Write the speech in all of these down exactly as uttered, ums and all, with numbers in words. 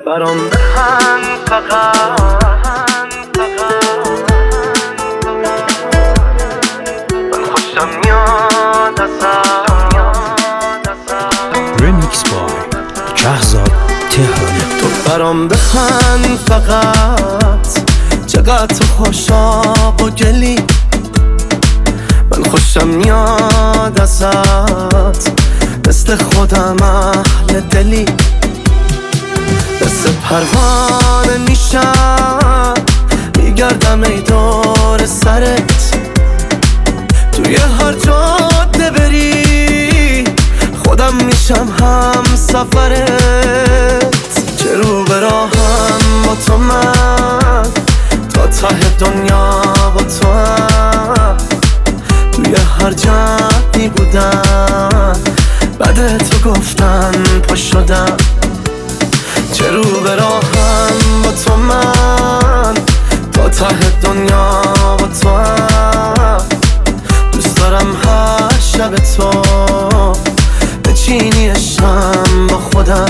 برام بخند فقط. من خوشم میاد ازت. ریمیکس بای شهزاد تهرانی. تو برام بخند فقط، چقدر تو خوشاب و گلی. من خوشم میاد ازت، مثل خودم اهل دلی. مثل پروانه میشم، میگردم ای دور سرت. توی هر جاده بری، خودم میشم هم سفرت. چه رو به راهم با تو من، تا ته دنیا با تو هم. توی هر جمعی بودم، بعد تو گفتن پا شدم. چه رو به راهم با تو من، تا ته دنیا با تو هم. دوست دارم هر شب تو بچینی شم با خودم.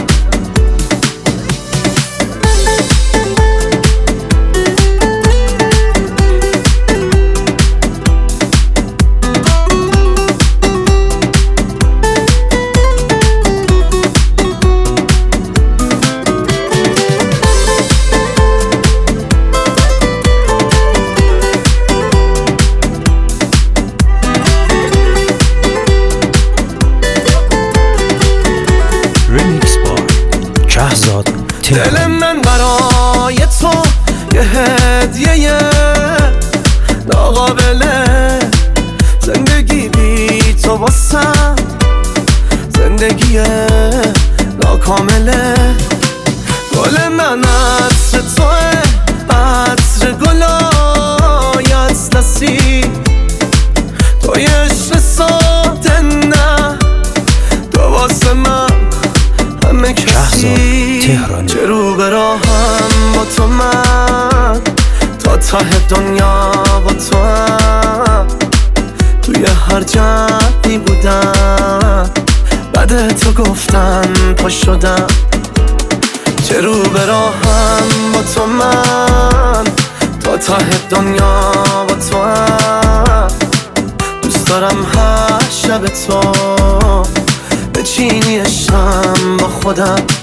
دل من برای تو یه هدیه ناقابله. زندگی بی تو واسم زندگی ناکامله. گل من عطر توه، عطر گلای اطلسی. توی عشق ساده نه، تو واسه من همه کسی. چه رو به راهم با تو من، تا ته دنیا با تو هم. توی هر جمعی بودم، بعد تو گفتن پا شدم. چه رو به راهم با تو من، تا ته دنیا با تو هم. دوست دارم هر شب تو بچینی شم با خودم.